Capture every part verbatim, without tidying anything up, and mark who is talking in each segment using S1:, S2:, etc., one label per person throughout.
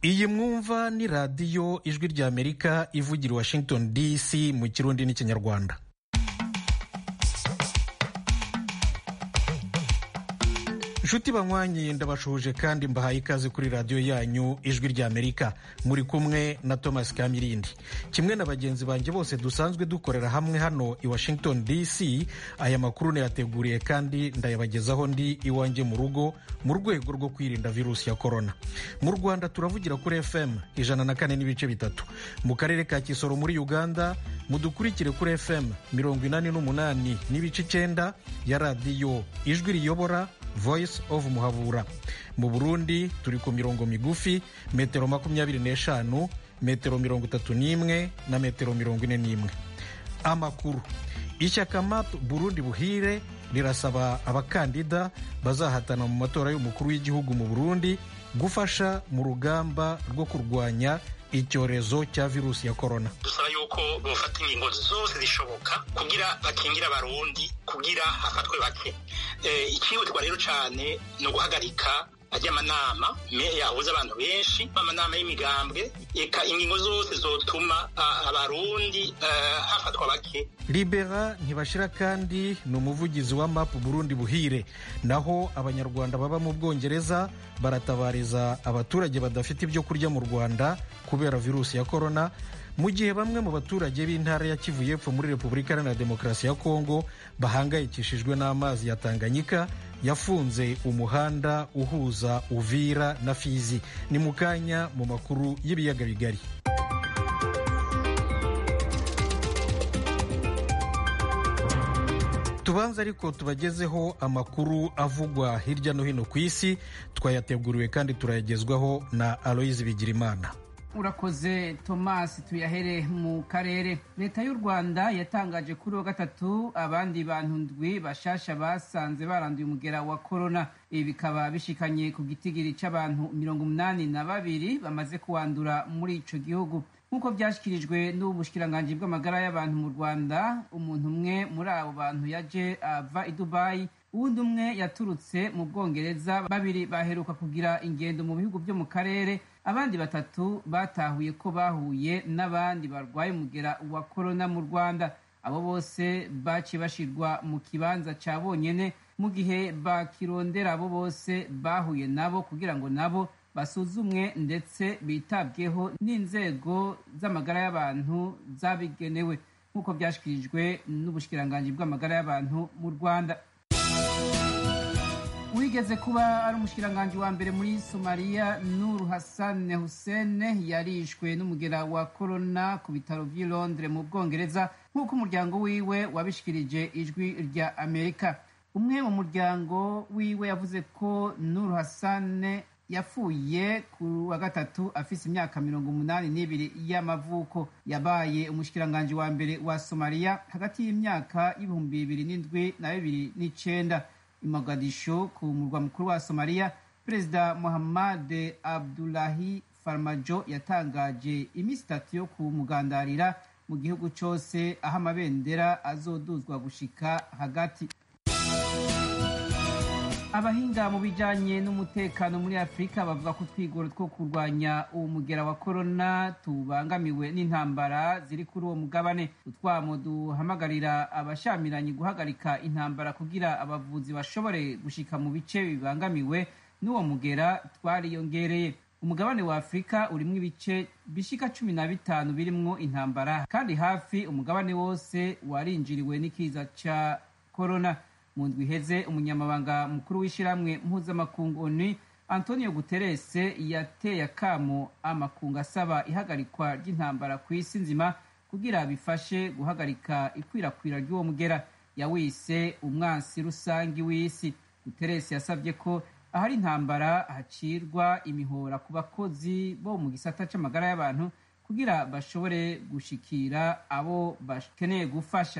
S1: iyi mwumva ni radiyo ijwi ry'Amerika ivugira i Washington D C mu kirundi n'ikinyarwanda. Nshuti banywanyi ndabashuhuje kandi mbahaye ikaze kuri radiyo yanyu ijwi ry'Amerika, muri kumwe na Thomas Kamirindi. Kimwe na bagenzi banjye bose dusanzwe dukorera hamwe hano i Washington D C, aya makuru nayateguriye kandi ndayabagezaho ndi iwanjye mu rugo mu rwego rwo kwirinda virusi ya korona. Mu Rwanda turavugira kuri F M ijana na kane n'ibice bitatu, mu karere ka Kisoro muri Uganda mudukurikire kuri F M mirongo inani n'umunani n'ibice icyenda ya radiyo ijwi riyobora Voice of Muhabura. Mu Burundi turi ku mirongo migufi metero makumyabiri n'eshanu, metero mirongo itatu n'imwe na metero mirongo ine n'imwe. Amakuru. Ishyaka M A P Burundi Buhire rirasaba abakandida bazahatana mu matora y'umukuru w'igihugu mu Burundi gufasha mu rugamba rwo kurwanya icyorezo cya virusi ya korona.
S2: Dusaba yuko bofata ingingo zose zishoboka kugira bakingira abarundi, kugira hafatwe bake. E, ikihutirwa rero cyane no guhagarika ajya amanama yahuza abantu benshi, amanama y'imigambwe, eka ingingo zose zotuma abarundi uh, hafatwa bake.
S1: Libera Ntibashira kandi ni umuvugizi wa M A P Burundi Buhire. Naho abanyarwanda baba mu Bwongereza baratabariza abaturage badafite ibyo kurya mu Rwanda kubera virusi ya korona, mu gihe bamwe mu baturage b'intara ya Kivu y'Epfo muri Repubulika Iharanira Demokarasi ya Kongo bahangayikishijwe n'amazi ya Tanganyika yafunze umuhanda uhuza Uvira na Fizi. Ni mu kanya mu makuru y'ibiyaga bigari. Tubanza ariko tubagezeho amakuru avugwa hirya no hino ku isi, twayateguriwe kandi turayagezwaho na Aloise Bigirimana.
S3: Urakoze Thomas. Tuyahere mu karere. Leta y'u Rwanda yatangaje kuri wa gatatu abandi bantu ndwi bashasha basanze baranduye umugera wa korona. Ibi bikaba bishikanye ku gitigiri c'abantu mirongo umunani na babiri bamaze kuwandura muri ico gihugu. Nk'uko byashyikirijwe n'ubushikiranganji bw'amagara y'abantu mu Rwanda, umuntu umwe muri abo bantu yaje ava i Dubai, uwundi umwe yaturutse mu Bwongereza, babiri baheruka kugira ingendo mu bihugu byo mu karere, abandi batatu batahuye ko bahuye n'abandi barwaye umugera wa korona mu Rwanda. Abo bose baciye bashirwa mu kibanza ca bonyene mu gihe bakirondera abo bose bahuye nabo kugira ngo nabo basuzumwe ndetse bitabweho n'inzego z'amagara y'abantu zabigenewe, nk'uko byashyikirijwe n'ubushikiranganji bw'amagara y'abantu mu Rwanda. Wigeze kuba ari umushikiranganji wa mbere muri Somalia, Nur Hassan Hussein, yarishwe n'umugera wa korona ku bitaro vy'i Londres mu Bwongereza, nk'uko umuryango wiwe wabishikirije ijwi rya Amerika. Umwe mu muryango wiwe yavuze ko Nur Hassan yapfuye ku wa gatatu afise imyaka mirongo umunani n'ibiri y'amavuko. Yabaye umushikiranganji wa mbere wa Somalia hagati y'imyaka y'ibihumbi bibiri n'indwi na bibiri n'icenda. I Mogadishu ku murwa mukuru wa Somalia, Perezida Mohamed Abdullahi Farmajo yatangaje imisi itatu yo kumugandarira mu gihugu cose, aho amabendera azoduzwa gushika hagati. Abahinga mu bijanye n'umutekano muri Afrika bavuga ko twigoro two kurwanya uwo mugera wa korona tubangamiwe n'intambara ziri kuri uwo mugabane. Utwamo duhamagarira abashamiranye guhagarika intambara kugira abavuzi bashobore gushika mu bice bibangamiwe n'uwo mugera twariyongereye. Umugabane wa Afrika urimwo ibice bishika cumi na bitanu birimwo intambara, kandi hafi umugabane wose warinjiriwe n'ikiza ca korona. Mu ndwi iheze umunyamabanga mukuru w'ishiramwe mpuzamakungu O N U Antonio Guterres yateye akamo amakungu asaba ihagarikwa ry'intambara ku isi nzima kugira bifashe guhagarika ikwirakwira ry'uwo mugera. Yawise umwansi rusangi w'isi. Guterres yasabye ko ahari intambara hacirwa imihora ku bakozi bo mu gisata c'amagara y'abantu kugira bashobore gushikira abo bakeneye gufasha.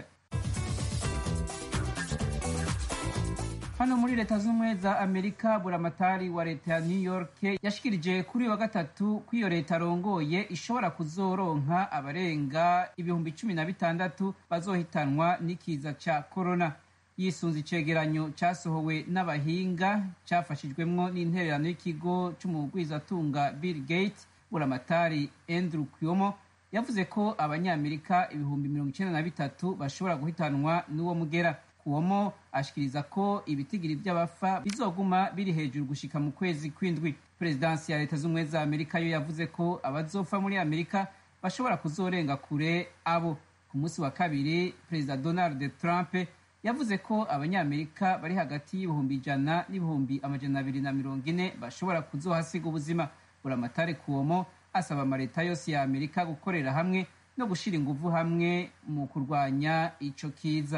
S3: Hano muri Leta z'Ubumwe za Amerika, buramatari wa leta ya New York yashikirije kuri wa gatatu ko iyo leta arongoye ishobora kuzoronka abarenga ibihumbi cumi na bitandatu bazohitanwa n'ikiza ca korona. yisunze icegeranyo cyasohowe n'abahinga cyafashijwemwo n'intererano y'ikigo c'umugwizatunga Bill Gates buramatari Andrew Cuomo yavuze ko abanyamerika ibihumbi mirongo icenda na bitatu bashobora guhitanwa n'uwo mugera. Cuomo ashikiriza ko ibitigiri by'abafa bizoguma biri hejuru gushika mu kwezi kw'indwi. Perezidansi ya Leta z'Ubumwe za Amerika yo yavuze ko abazopfa muri Amerika bashobora kuzorenga kure abo. Ku munsi wa kabiri, Perezida Donald Trump yavuze ko abanyamerika bari hagati y'ibihumbi ijana n'ibihumbi amajana abiri na mirongo ine bashobora kuzohasiga ubuzima. Buramatari Cuomo asaba amaleta yose ya Amerika gukorera hamwe no gushira inguvu hamwe mu kurwanya ico kiza.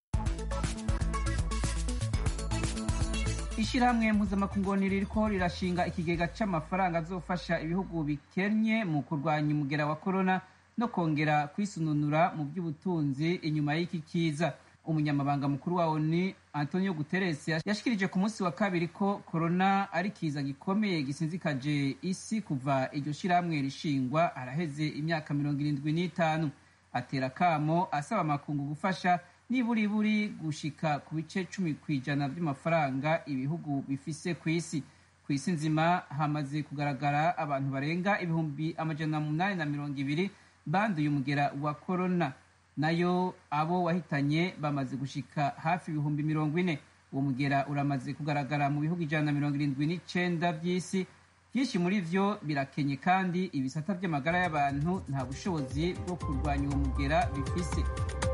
S3: Ishirahamwe mpuzamakungu ririko rirashinga ikigega c'amafaranga azofasha ibihugu bikenye mu kurwanya umugera wa corona no kongera kwisununura mu by'ubutunzi inyuma y'iki kiza. Umunyamabanga mukuru wa O N U Antonio Guterres yashikirije ku munsi wa kabiri ko corona ari kiza gikomeye gisinzikaje isi kuva iryo shirahamwe rishingwa araheze imyaka mirongo irindwi n'itanu. Atera kamo asaba amakungu gufasha niburi buri gushika ku bice cumi kw'ijana by'amafaranga ibihugu bifise ku isi. Ku isi nzima hamaze kugaragara abantu barenga ibihumbi amajana munani na mirongo ibiri banduye umugera wa corona, nayo abo wahitanye bamaze gushika hafi ibihumbi mirongo ine. Uwo mugera uramaze kugaragara mu bihugu ijana na mirongo irindwi n'icenda by'isi. Byinshi muri vyo birakenye kandi ibisata by'amagara y'abantu nta bushobozi bwo kurwanya uwo mugera bifise.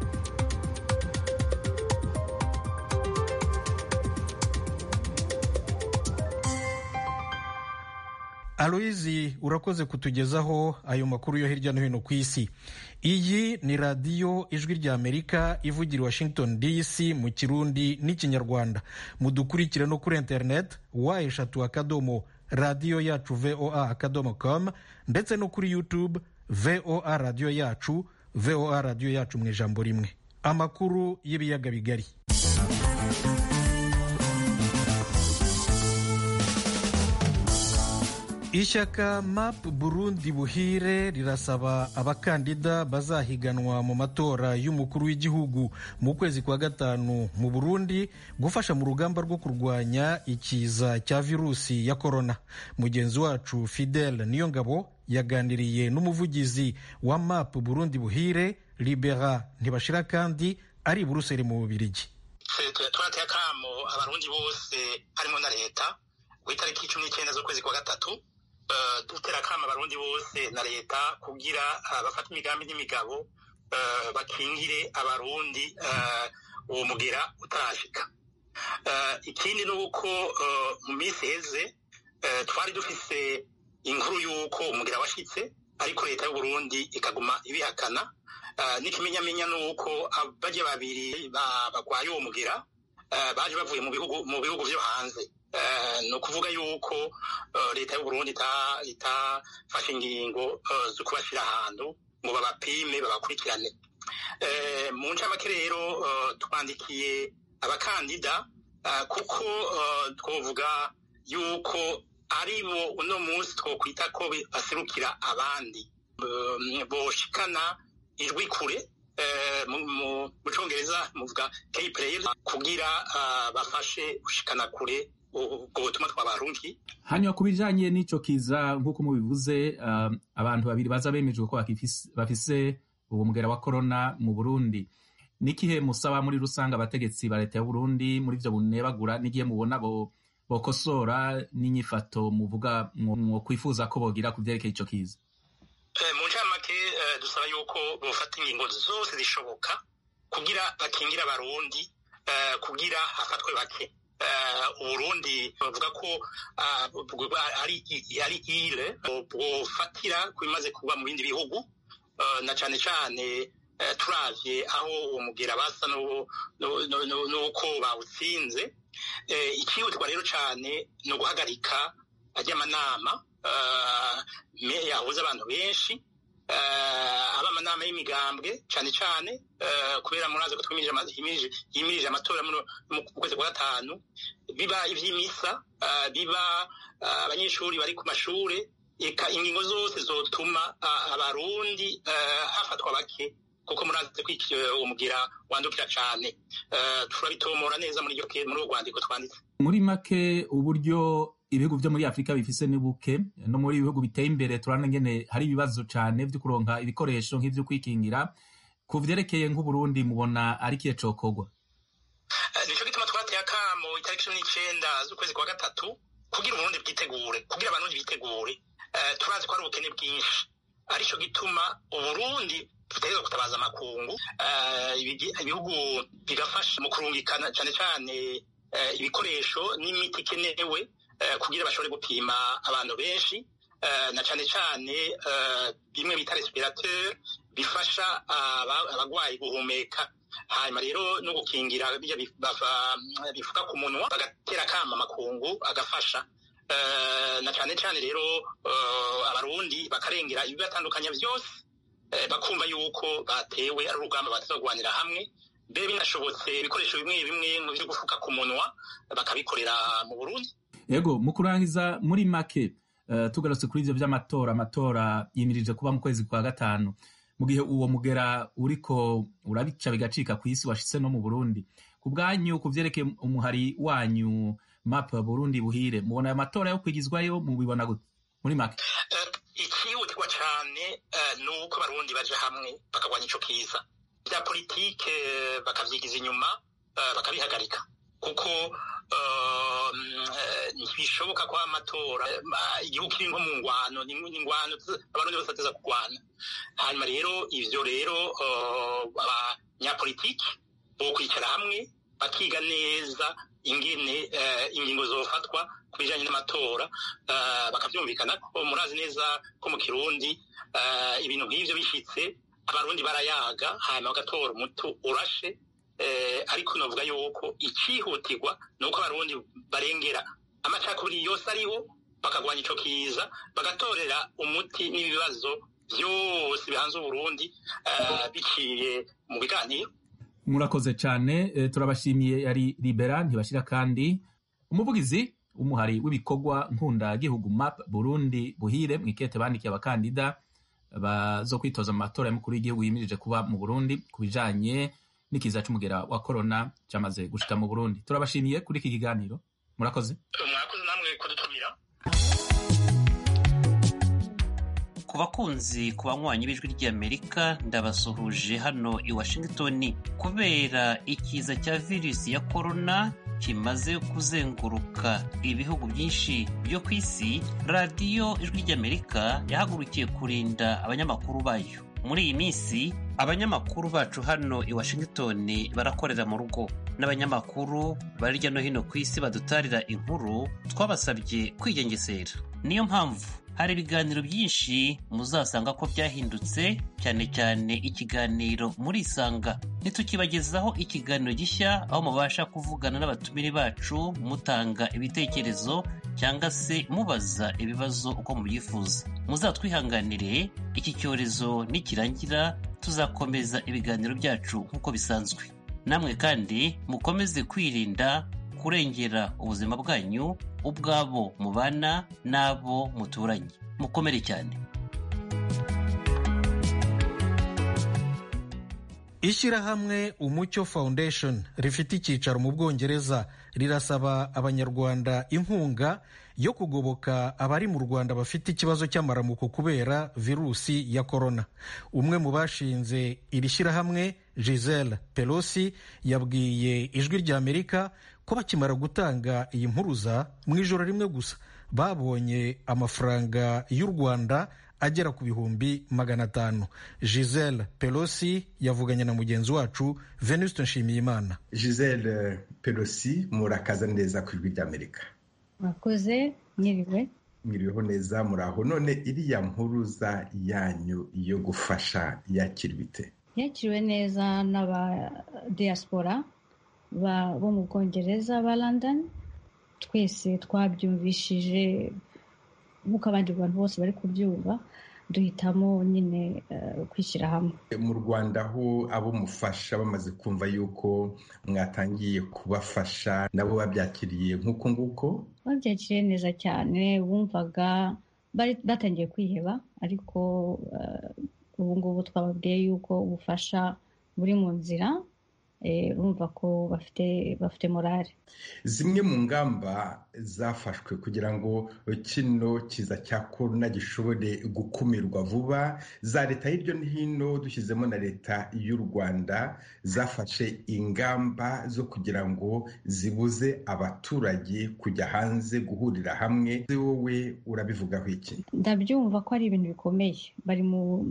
S1: Aloizi, urakoze kutugezaho ayo makuru yo hirya no hino ku isi. Iyi ni radiyo Ijwi rya Amerika ivugira Washington D C mu Kirundi n'Ikinyarwanda. Mudukurikire no kuri internet wa eshatu akadomo radiyo yacu V O A akadomo com ndetse no kuri YouTube V O A radiyo yacu, V O A radiyo yacu mu ijambo rimwe. Amakuru y'ibiyaga bigari. Ishyaka M A P Burundi Buhire rirasaba abakandida bazahiganwa mu matora y'umukuru w'igihugu mu kwezi kwa gatanu mu Burundi gufasha mu rugamba rwo kurwanya ikiza cya virusi ya corona. Mugenzi wacu Fidel Niyongabo yaganiriye n'umuvugizi wa M A P Burundi Buhire Libera Ntibashira kandi ari Buruseli mu Bubiligi.
S2: Turateye akamo abarundi bose harimo na leta ku itariki cumi n'icyenda z'ukwezi kwa gatatu. Uh, dutera kama abarundi bose na leta kugira uh, bafata imigambi n'imigabo uh, bakingire abarundi uwo uh, mugera utarashika. Uh, ikindi nuko uh, mu minsi heze uh, twari dufise inkuru yuko umugera washitse ariko leta y'u Burundi ikaguma ibihakana. Uh, n'ikimenyamenya nuko abaje babiri bagwaye uwo mugera uh, baje bavuye mu bihugu mu bihugu vyo hanze. Uh, no kuvuga yuko uh, leta y'u Burundi itafashe ingingo uh, zo kubashira ahantu ngo babapime babakurikirane. Uh, mu ncamake rero uh, twandikiye abakandida uh, kuko uh, twovuga yuko ari bo uno munsi twokwita ko baserukira abandi uh, boshikana ijwi kure. Uh, mu Congereza muvuga key player kugira uh, bafashe gushikana kure ubwo butumwa twabarundi.
S4: Hanyuma ku bijanye n'ico kiza nk'uko mubivuze, uh, abantu babiri baza bemejwe ko bafise uwo mugera wa corona mu Burundi. Nikihe musaba muri rusanga abategetsi ba leta y'u Burundi muri vyo bunebagura n'igihe mubona bo bokosora n'inyifato muvuga mwo kwifuza ko bogira kuvyerekeye ico kiza?
S2: Eh, mu ncamake uh, dusaba yuko bofata ingingo zose zishoboka kugira bakingira abarundi, uh, kugira hafatwe bake. Uh, Uburundi bavuga ko uh, ari ari ile bofatira kubimaze kuba mu bindi bihugu, uh, na cane cane uh, turavye aho uwo mugera basa no no no nuko bawutsinze. Uh, ikihutirwa rero cane no guhagarika ajya amanama uh, yahuza abantu benshi, uh, aba amanama y'imigambwe cane cane uh, kubera murazi ko twimirije yimirije amatora mu kwezi kwa gatanu, biba ivy'imisa, uh, biba abanyeshuri uh, bari ku mashure, eka ingingo zose zotuma uh, abarundi uh, hafatwa bake kuko murazi ko uwo mugira wandukira cane. Uh, turabitomora neza muri iyo muri urwandiko twanditse.
S4: Muri make uburyo ibihugu vyo muri Afrika bifise ni buke, no muri ibihugu biteye imbere turana ngene hari ibibazo cane vyo kuronka ibikoresho nk'ivyo kwikingira. Ku vyerekeye nk'Uburundi mubona ari kiye cokorwa?
S2: Nico gituma twateye akamo itariki cumi n'icenda z'ukwezi kwa gatatu kugira Uburundi bwitegure, kugira abantu bitegure. Uh, turazi ko ari ubukene bwinshi, arico gituma Uburundi tutegerezwa kutabaza amakungu, uh, ibihugu bigafasha mu kurungikana cane cane uh, ibikoresho n'imiti ikenewe uh, kugira bashobore gupima abantu benshi, uh, na cane cane uh, bimwe bita respirateur bifasha abagwayi uh, guhumeka. Hanyuma rero no gukingira bijya bifuka ku munwa bagatera kama amakungu agafasha. Uh, na cane cane rero uh, abarundi bakarengera ibibatandukanya vyose, uh, bakumva yuko batewe ari urugamba batazogwanira hamwe, be binashobotse ibikoresho bimwe bimwe byo gufuka ku munwa bakabikorera mu Burundi.
S4: Yego, mu kurangiza muri make, uh, tugarutse kuri ivyo vy'amatora, amatora yimirije kuba mu kwezi kwa gatanu, mu gihe uwo mugera uriko urabica bigacika kw'isi washitse no mu Burundi. Ku bwanyu, ku vyerekeye umuhari wanyu map Burundi buhire, mubona amatora yo kwigizwayo mubibona gute muri make?
S2: Uh, ikihutirwa cane uh, nuko abarundi baje hamwe bakagwanya ico kiza vya politike, uh, bakavyigiza inyuma, uh, bakabihagarika, kuko ntibishoboka uh, ko amatora uh, igihugu kiri nko mu ngwano, n'ingwano abarundi bose bateza kugwana. Hanyuma rero ivyo rero uh, abanyapolitiki bo kwicara hamwe bakiga neza ingene uh, ingingo zofatwa kubijanye n'amatora, uh, bakavyumvikana ko murazi neza ko mu Kirundi uh, ibintu nk'ivyo bishitse abarundi barayaga hanyuma bagatora umutu urashe. Uh, ariko novuga yuko icihutirwa nuko abarundi barengera amacakubiri yose ariho, bakagwanya ico kiza, bagatorera umuti n'ibibazo vyose bihanze Uburundi uh, biciye mu biganiro.
S4: Murakoze cyane, e, turabashimiye. Yari Libera Ntibashira kandi umuvugizi umuhari w'ibikorwa nkunda gihugu map Burundi buhire, mwikete bandikiye abakandida bazo kwitoza mu matora y'umukuru w'igihugu yimirije kuba mu Burundi kubijanye n'ikiza c'umugera wa corona cyamaze gushika mu Burundi. Turabashimiye kuri iki kiganiro. Murakoze.
S2: Murakoze namwe kudutumira.
S5: Ku bakunzi ku banywanyi b'ijwi ry'Amerika ndabasuhuje hano i Washington. Kubera ikiza cya virusi ya corona kimaze kuzenguruka ibihugu byinshi byo ku isi, radiyo ijwi ry'Amerika yahagurukiye kurinda abanyamakuru bayo. Muri iyi minsi abanyamakuru bacu hano i Washington barakorera mu rugo, n'abanyamakuru bari hirya no hino ku isi badutarira inkuru twabasabye kwigengesera. Niyo mpamvu hari ibiganiro byinshi muzasanga ko byahindutse, cyane cyane ikiganiro muri Isanga. Ntitukibagezaho ikiganiro gishya aho mubasha kuvugana n'abatumire bacu mutanga ibitekerezo cyangwa se mubaza ibibazo uko mubyifuza. Muzatwihanganire, iki cyorezo nikirangira tuzakomeza ibiganiro byacu nk'uko bisanzwe. Namwe kandi mukomeze kwirinda, kurengera ubuzima bwanyu, ubwabo mubana n'abo muturanye. Mukomere cyane.
S1: Ishyirahamwe Umucyo Foundation rifite icyicaro mu Bwongereza rirasaba abanyarwanda inkunga yo kugoboka abari mu Rwanda bafite ikibazo cy'amaramuko kubera virusi ya corona. Umwe mu bashinze iri shyirahamwe, Giselle Pelosi, yabwiye ijwi ry'Amerika ko bakimara gutanga iyi mpuruza mu ijoro rimwe gusa babonye amafaranga y'u Rwanda agera ku bihumbi magana atanu. Giselle Pelosi yavuganye na mugenzi wacu Venuste Nshimiyimana.
S6: Giselle Pelosi, murakaza neza ku ijwi ry'Amerika.
S7: Murakoze, mwiriwe.
S6: Mwiriweho neza, muraho. None iriya mpuruza yanyu yo gufasha yakiriwe ite?
S7: Yakiriwe neza n'aba diaspora bo mu Bwongereza ba London. Twese twabyumvishije nk'uko abandi bantu bose bari kubyumva, duhitamo nyine uh, kwishyira hamwe.
S6: Mu Rwanda ho abo mufasha bamaze kumva yuko mwatangiye kubafasha, nabo babyakiriye nk'uko nguko?
S7: Babyakiriye neza cyane, bumvaga batangiye kwiheba, ariko uh, ubu ngubu twababwiye yuko ubufasha buri mu nzira, urumva ko bafite bafite morale.
S6: Zimwe mu ngamba zafashwe kugira ngo kino kiza cya korona gishobore gukumirwa vuba, za leta hirya no hino dushyizemo na leta y'u Rwanda zafashe ingamba zo kugira ngo zibuze abaturage kujya hanze guhurira hamwe. Wowe urabivugaho iki?
S7: Ndabyumva ko ari ibintu bikomeye, bari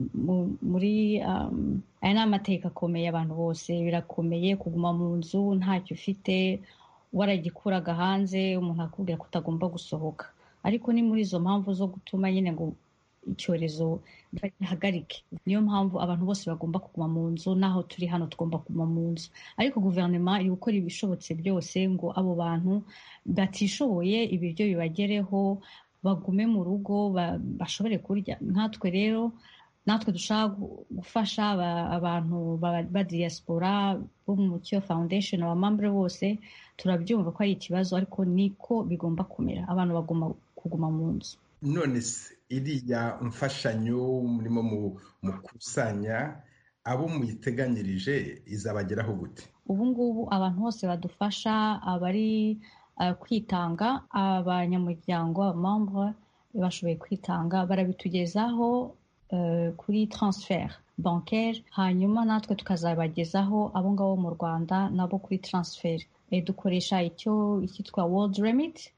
S7: muri aya ni amateka akomeye, abantu bose birakomeye kuguma mu nzu ntacyo ufite, waragikuraga hanze umuntu akubwira ko utagomba gusohoka, ariko ni muri izo mpamvu zo gutuma nyine ngo icyorezo gihagarike. Niyo mpamvu abantu bose bagomba kuguma mu nzu, naho turi hano tugomba kuguma mu nzu, ariko guverinoma iri gukora ibishobotse byose ngo abo bantu batishoboye ibiryo bibagereho, bagume mu rugo bashobore kurya. Nkatwe rero natwe dushaka gufasha abantu ba diaspora bo mu Mucyo Foundation, abamambure bose turabyumva ko ari ikibazo, ariko niko bigomba kumera, abantu bagomba kuguma mu nzu.
S6: None se iriya mfashanyo murimo mu kusanya, abo muyiteganyirije izabageraho gute?
S7: Ubu ngubu abantu bose badufasha, abari kwitanga, abanyamuryango, abamambure bashoboye kwitanga, barabitugezaho kuri transfer bancaire, hanyuma natwe tukazabagezaho abo ngabo mu Rwanda nabo kuri transfer. Dukoresha icyo icyitwa World Remit,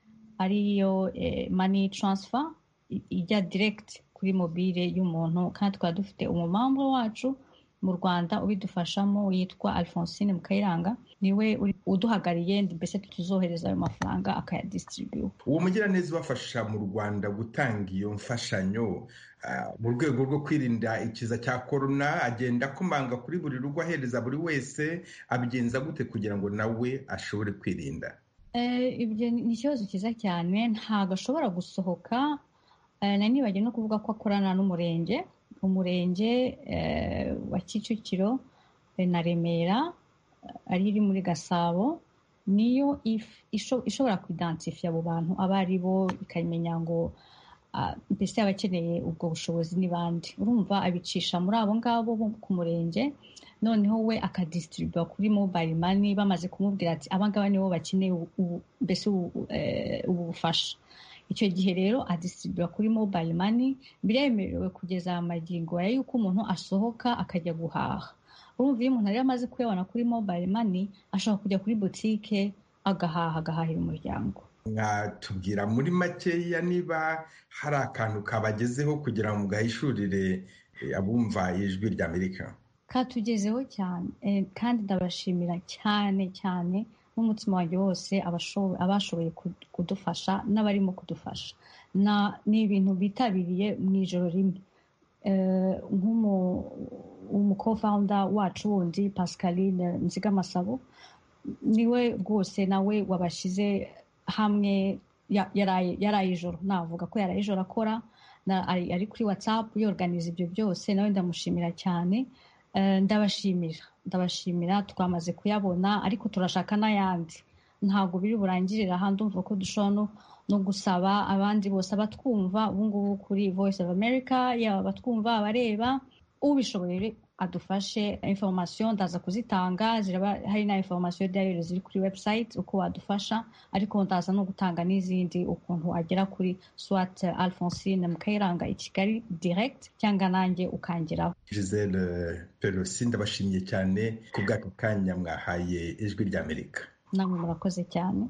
S7: ariyo money transfer ijya direct kuri mobile y'umuntu, kandi tukaba dufite umumambwe wacu mu Rwanda ubidufashamo yitwa Alphonsine Mukayiranga, niwe uduhagariye, mbese tuzohereza ayo mafaranga akayadistribute.
S6: Uwo mugiraneza ubafasha mu Rwanda gutanga iyo mfashanyo mu rwego rwo kwirinda ikiza cya korona, agenda akomanga kuri buri rugo ahereza buri wese, abigenza gute kugira ngo nawe ashobore kwirinda?
S7: Ibyo ni ikibazo cyiza cyane, ntabwo ashobora gusohoka. Nanibagiwe no kuvuga ko akorana n'umurenge umurenge wa Kicukiro na Remera, ari iri muri Gasabo, niyo ishobora kuidentifya abo bantu abo ari bo, ikamenya ngo mbese abakeneye ubwo bushobozi ni bande. Urumva abicisha muri abo ngabo ku murenge, noneho we akadistribuwa kuri mobile money, bamaze kumubwira ati abangaba nibo bakeneye mbese ubu bufasha. Icyo gihe rero adistribuwa kuri mobile money, biremerewe kugeza amagingo ya yuko umuntu asohoka akajya guhaha. Urumva iyo umuntu rero amaze kuyabona kuri mobile money, ashobora kujya kuri boutique agahaha, agahahira umuryango.
S6: Mwatubwira muri makeya niba hari akantu kabagezeho kugira ngo mugahishurire abumva ijwi rya Amerika?
S7: Katugezeho cyane, kandi ndabashimira cyane cyane n'umutima wanjye wose abashoboye kudufasha n'abarimo kudufasha. Ni ibintu bitabiriye mu ijoro rimwe. Nk'umu-co-founder wacu wundi Pascaline Nzigamasabo, niwe rwose nawe wabashize hamwe, yaraye ijoro, navuga ko yaraye ijoro akora, ari kuri WhatsApp yorganiza ibyo byose, nawe ndamushimira cyane. Ndabashimira ndabashimira twamaze kuyabona, ariko turashaka n'ayandi, ntabwo biri burangirira aha. Ndumva ko dushobora no gusaba abandi bose abatwumva ubu ngubu kuri Voice of America, yaba abatwumva, abareba, ubishoboye adufashe. Information ndaza kuzitanga, ziraba hari na information d'ailleurs ziri kuri website uko wadufasha, ariko ndaza no gutanga n'izindi ukuntu agera kuri soit Alphonsine Mukayiranga i Kigali direct, cyangwa nanjye ukangeraho.
S6: Giselle Pelosi, ndabashimiye cyane ku bw'aka kanya mwahaye ijwi rya Amerika.
S7: Namwe murakoze cyane.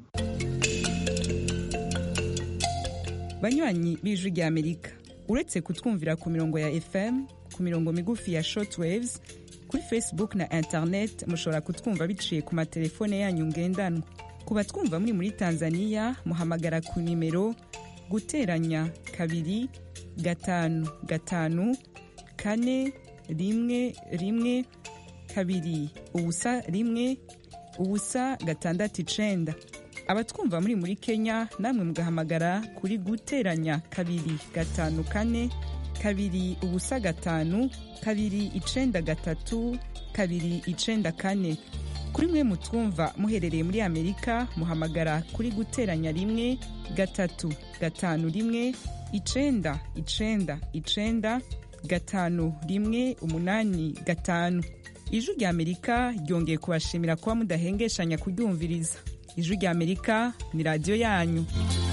S8: Banywanyi b'ijwi rya Amerika, uretse kutwumvira ku mirongo ya F M, ku mirongo migufi ya shortwaves, kuri Facebook na internet mushobora kutwumva biciye ku matelefone yanyu ngendanwa. Ku batwumva muri muri Tanzania, muhamagara ku nimero guteranya kabiri gatanu gatanu kane rimwe rimwe kabiri ubusa rimwe ubusa gatandatu icenda. Abatwumva muri muri Kenya, namwe mugahamagara kuri guteranya kabiri gatanu kane kabiri ubusa gatanu kabiri icenda gatatu kabiri icenda kane. Kuri mwe mutwumva muherereye muri Amerika, muhamagara kuri guteranya rimwe gatatu gatanu rimwe icenda icenda icenda gatanu rimwe umunani gatanu. ijwi rya amerika ryongeye kubashimira kuba mudahengeshanya kuryumviriza. ijwi rya amerika ni radiyo yanyu.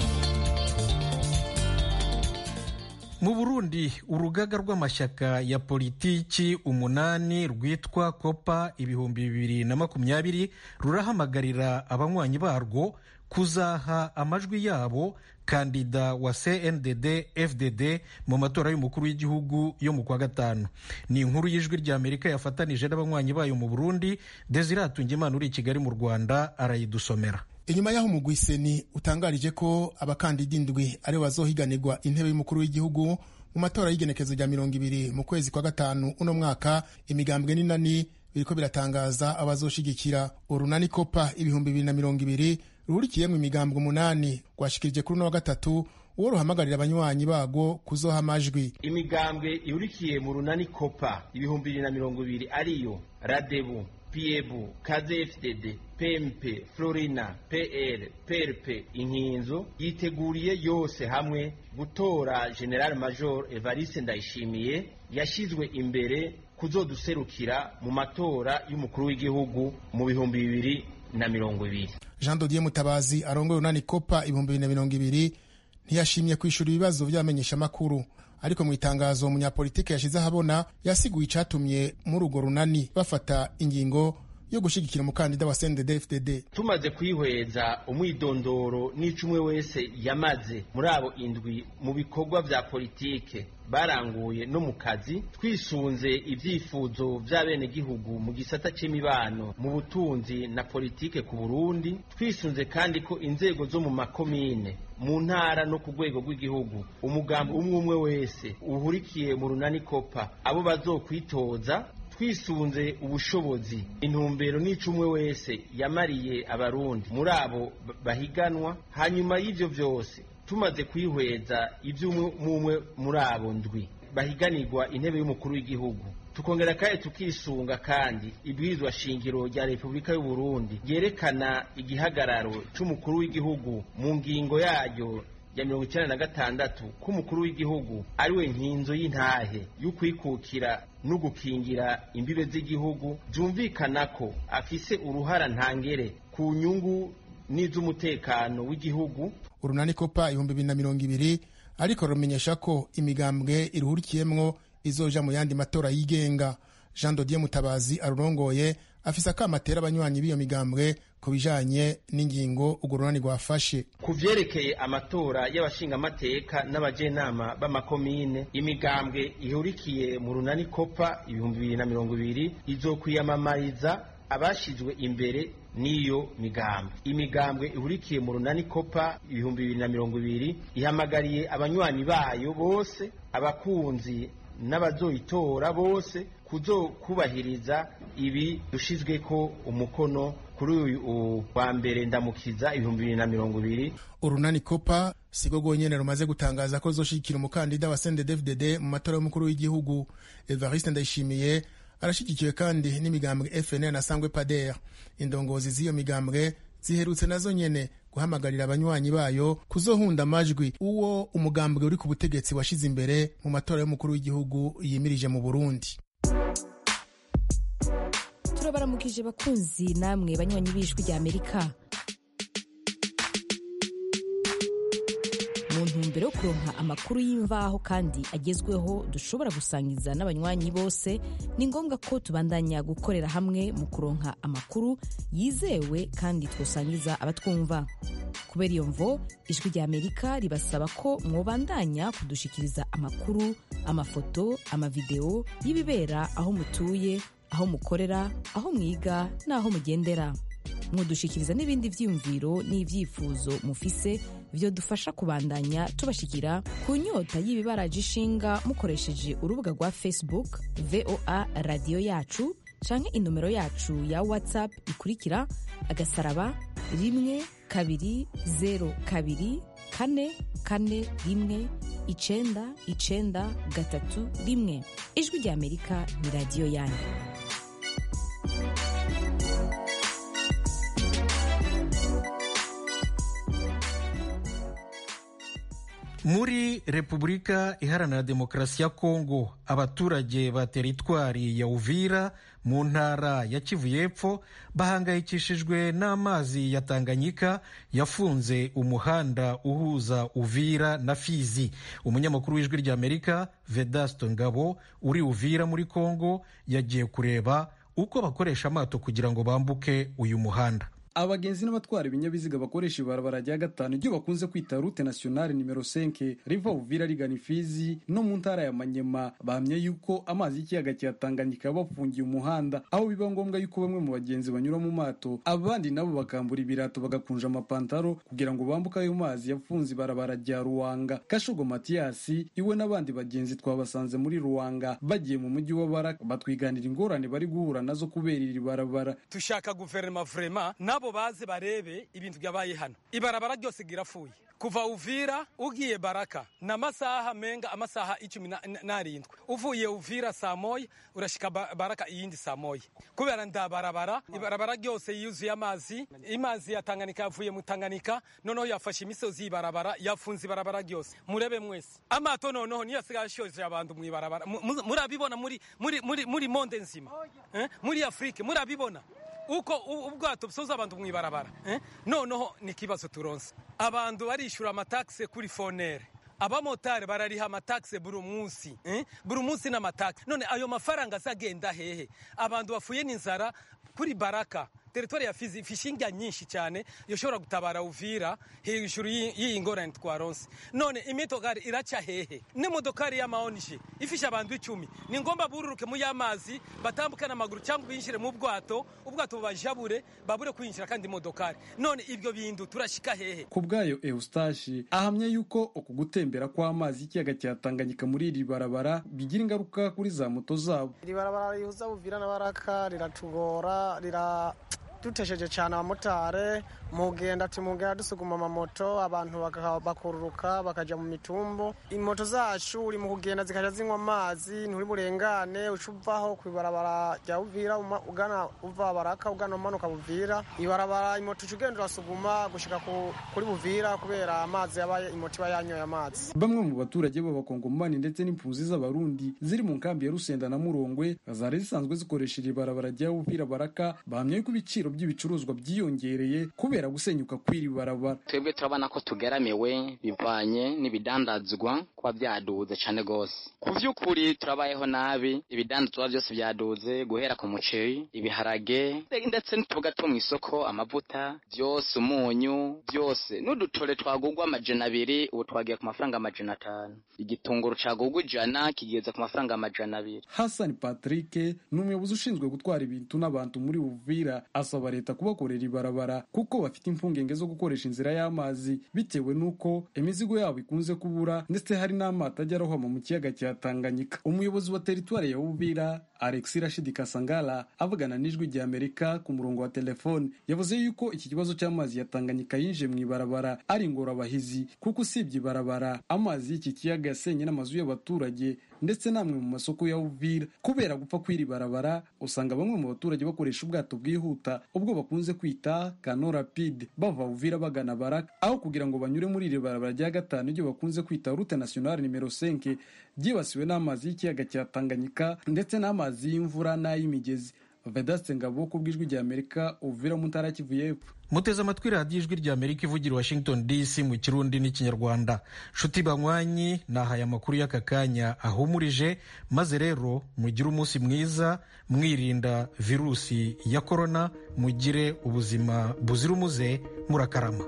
S1: mu Burundi urugaga rw'amashyaka ya politiki umunani rwitwa kopa ibihumbi bibiri na makumyabiri rurahamagarira abanywanyi barwo kuzaha amajwi yabo kandida wa C N D D F D D mu matora y'umukuru w'igihugu yo mu kwa gatanu. Ni inkuru y'ijwi rya Amerika yafatanije n'abanywanyi bayo mu Burundi. Desire Hatungimana uri i Kigali mu Rwanda arayidusomera.
S9: Inyuma y'aho umugwi seni utangarije ko abakandida indwi aribo bazohiganirwa intebe y'umukuru w'igihugu mu matora y'igenekezo rya mirongo ibiri mu kwezi kwa gatanu uno mwaka, imigambwe n'inani biriko biratangaza abazoshigikira. Urunani kopa ibihumbi bibiri na mirongo ibiri ruhurikiyemwo imigambwe umunani rwashikirije kuri uno wa gatatu uwo ruhamagarira abanywanyi bago kuzoha amajwi.
S10: Imigambwe ihurikiye mu runani kopa ibihumbi bibiri na mirongo ibiri ariyo Radebu, Piebu, K D F D D, P M P, Florina, P L, P R P, Inkinzo yiteguriye yose hamwe gutora General Major Evariste Ndayishimiye yashizwe imbere kuzoduserukira mu matora y'umukuru w'igihugu mu bihumbi bibiri na mirongo ibiri.
S9: Jean Dodier Mutabazi arongoye urunani kopa ibihumbi bibiri na mirongo ibiri ntiyashimye kwishura ibibazo vy'abamenyesha makuru, ariko mu itangazo umunyapolitike yashize ahabona yasiguye icatumye muri urwo runani bafata ingingo yo gushigikira umukandida wa C N D D F D D.
S10: Tumaze kwihweza umwidondoro n'icumwe wese yamaze muri abo indwi mu bikorwa vya politike baranguye no mu kazi, twisunze ivyifuzo vy'abenegihugu mu gisata c'imibano, mu butunzi na politike ku Burundi, twisunze kandi ko inzego zo mu makomine, mu ntara no ku rwego rw'igihugu umugambi umwe umwe wese uhurikiye mu runani kopa abo bazokwitoza, twisunze ubushobozi, intumbero n'icumwe wese yamariye abarundi muri abo bahiganwa. Hanyuma y'ivyo vyose tumaze kwihweza ivy'umwe muri abo ndwi bahiganirwa intebe y'umukuru w'igihugu, tukongera kandi tukisunga kandi ibwirizwa shingiro rya Repubulika y'u Burundi ryerekana igihagararo c'umukuru w'igihugu mu ngingo yayo ya mirongo icenda na gatandatu ko umukuru w'igihugu ariwe nkinzo y'intahe y'ukwikukira no gukingira imbibe z'igihugu, byumvikana ko afise uruhara ntangere ku nyungu n'iz'umutekano w'igihugu.
S9: Urunani kopa ibihumbi bibiri na mirongo ibiri ariko rumenyesha ko imigambwe iruhurikiyemwo izoja mu yandi matora yigenga. Jean Dodier Mutabazi arurongoye afise akamatera abanywanyi b'iyo migambwe ku bijanye n'ingingo urwo runani rwafashe.
S10: Ku vyerekeye amatora y'abashingamateka n'abajenama b'amakomine, imigambwe ihurikiye mu runani kopa ibihumbi bibiri na mirongo ibiri izokwiyamamariza abashizwe imbere n'iyo migambwe. Imigambwe ihurikiye mu runani kopa ibihumbi bibiri na mirongo ibiri ihamagariye abanywanyi bayo bose, abakunzi n'abazoyitora bose kuzokubahiriza ibi dushizweko umukono kuri uyu wa mbere ndamukiza ibihumbi bibiri na mirongo ibiri.
S9: Urunani kopa sigo gonyene rumaze gutangaza ko zoshikira umukandida wa C N D D F D D mu matora y'umukuru w'igihugu. Evariste Ndayishimiye arashigikiwe kandi n'imigambwe F N L na Sangwe Pader. Indongozi z'iyo migambwe ziherutse nazo nyene guhamagarira abanywanyi bayo kuzohunda amajwi uwo umugambwe uri ku butegetsi washize imbere mu matora y'umukuru w'igihugu yimirije mu Burundi.
S11: Turabaramukije bakunzi namwe banywanyi b'ijwi rya Amerika. Mu ntumbero yo kuronka amakuru y'imvaho kandi agezweho dushobora gusangiza n'abanywanyi bose, ni ngombwa ko tubandanya gukorera hamwe mu kuronka amakuru yizewe kandi twosangiza abatwumva. Kubera iyo mvo, ijwi rya Amerika ribasaba ko mwobandanya kudushikiriza amakuru, amafoto, amavideo y'ibibera aho mutuye, aho mukorera, aho mwiga n'aho mugendera. Mwodushikiriza n'ibindi vyiyumviro n'ivyifuzo mufise vyo dufasha kubandanya tubashikira ku nyota y'ibibaraje ishinga mukoresheje urubuga rwa Facebook V O A Radio Yacu canke inomero yacu ya WhatsApp ikurikira agasaraba rimwe kabiri zero kabiri kane kane rimwe icenda icenda gatatu rimwe. Ijwi rya Amerika ni radio yanyu.
S1: Muri Repubulika Iharanira Demokarasi ya Kongo, abaturage ba teritwari ya Uvira mu ntara ya Kivu y'Epfo bahangayikishijwe n'amazi ya Tanganyika yafunze umuhanda uhuza Uvira na Fizi. Umunyamakuru w'Ijwi ry'Amerika Vedasto Ngabo uri Uvira muri Kongo yagiye kureba uko bakoresha amato kugira ngo bambuke uyu muhanda.
S12: Abagenzi n'abatwara ibinyabiziga bakoresha ibarabara rya gatanu ryo bakunze kwita route nationale numero cinq riva Uvira rigana Fizi no mu ntara ya Manyema bahamye yuko amazi y'ikiyaga cya Tanganyika bafungiye umuhanda, aho biba ngombwa yuko bamwe mu bagenzi banyura mu mato, abandi nabo bakambura ibirato bagakunja amapantaro kugira ngo bambuke ayo mazi yafunze ibarabara rya Ruwanga. Kashogo Mathiasi iwe n'abandi bagenzi twabasanze muri Ruwanga bagiye mu mujyi wa Baraka batwiganira ingorane bari guhura nazo kubera iri barabara.
S13: Tushaka guverinoma vraiment nabo baze barebe ibintu byabaye hano. Ibarabara ryose girafuye kuva Uvira ugiye Baraka na masaha menga amasaha icumi n'arindwi uvuye Uvira saa moya urashika Baraka iyindi saa moya kubera nda barabara. Ibarabara ryose yuzuye amazi, imazi ya Tanganyika yavuye mu Tanganyika noneho yafashe imisozi y'ibarabara yafunze ibarabara ryose. Murebe mwese amato noneho niyo asigashoje abantu mu ibarabara, murabibona muri muri muri muri monde nzima eh? muri Afrika murabibona uko ubwato busoza abantu mu ibarabara eh? noneho ni kibazo turonse. Abantu barishura amataxe kuri fonere, abamotari barariha amataxe buri munsi eh? buri munsi n'amataxe. None ayo mafaranga azagenda hehe? Abantu bafuye n'inzara kuri Baraka, territoire ya Fizi fishinga nyinshi cyane yoshobora gutabara Uvira hejuru y'iyi ngorane twaronse. None imitogari iraca hehe? N'imodokari y'amaonje ifisha abantu icumi ni ngomba bururuke mu y'amazi batambuka n'amaguru cyangwa binjire mu bwato, ubwato bajabure babure kwinjira kandi imodokari. None ibyo bintu turashika hehe?
S12: Kubgayo Eustache ahamye yuko uku gutembera kw'amazi y'ikiyaga cya Tanganyika muri iri barabara bigira ingaruka kuri za moto zabo.
S14: Iri barabara rihuza Uvira na Baraka riratugora, rira dutesheje cyane abamotari mugenda tumugenda dusuguma amamoto, abantu bakururuka bakaja mu mitumbo. Imoto zacu uri mu kugenda zikaja zinywa amazi, nturi burengane ucuvaho kwibarabara rya Uvira ugana uva Baraka ugana umanuka Uvira. Ibarabara imoto ugenda urasuguma gushika kuri Uvira kubera amazi yabaye imoto yanyoye amazi.
S12: Bamwe mu baturage b'abakongomani ndetse n'impunzi z'abarundi ziri mu nkambi ya Rusenda na Murongwe zari zisanzwe zikoresha ibarabara rya Uvira Baraka bahamye ko ibiciro by'ibicuruzwa byiyongereye kubera gusenyuka kw'iri barabara.
S15: Twebwe turabona ko tugeramiwe bivanye n'ibidandazwa kwa byaduze cyane gose. Ku vy'ukuri turabayeho nabi, ibidandazwa byose byaduze guhera ku muceri, ibiharage ndetse n'utuboga two mu isoko, amavuta byose, umunyu byose. N'udutore twagugwa amajana abiri ubu twagiye ku mafaranga amajana atanu. Igitunguru cagugwa ijana kigeze ku mafaranga amajana abiri.
S12: Hassan Patrick n'umuyobozi ushinzwe gutwara ibintu n'abantu muri Uvira asaba leta kubakorera ibarabara kuko bafite impungenge zo gukoresha inzira y'amazi bitewe nuko imizigo yabo ikunze kubura ndetse hari n'amato ajya arohama mu kiyaga cya Tanganyika. Umuyobozi wa teritwari ya Uvira Alex Rashid Kasangala avugana n'Ijwi ry'Amerika ku murongo wa telefone yavuze yuko iki kibazo cy'amazi ya Tanganyika yinje mu ibarabara ari ingorabahizi kuko usibye ibarabara amazi y'iki kiyaga yasenye n'amazu y'abaturage ndetse namwe mu masoko ya Uvira. Kubera gupfa kw'iri barabara usanga bamwe mu baturage bakoresha ubwato bwihuta ubwo bakunze kwita kano rapide bava Uvira bagana Baraka, aho kugira ngo banyure muri iri barabara rya gatanu ryo bakunze kwita route nationale numero cinq ryibasiwe n'amazi y'ikiyaga cya Tanganyika ndetse n'amazi y'imvura n'ay'imigezi. Vedaste Ngabo ku bw'Ijwi ry'Amerika Uvira mu ntara Kivu y'Epfo.
S1: Muteze amatwi radiyo Ijwi ry'Amerika ivugira Washington D C mu Kirundi n'Ikinyarwanda. Nshuti banywanyi nahaye amakuru y'aka kanya ahumurije, maze rero mugire umunsi mwiza mwirinda virusi ya korona, mugire ubuzima buzira umuze, murakarama.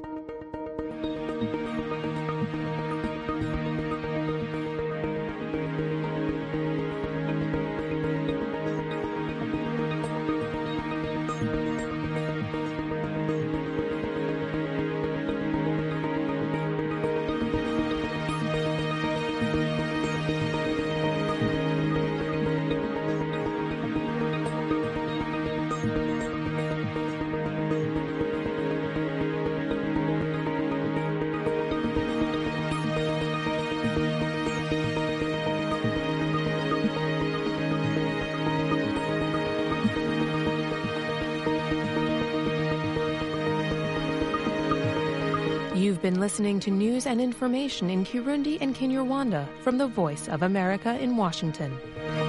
S16: You've been listening to news and information in Kirundi and Kinyarwanda from the Voice of America in Washington.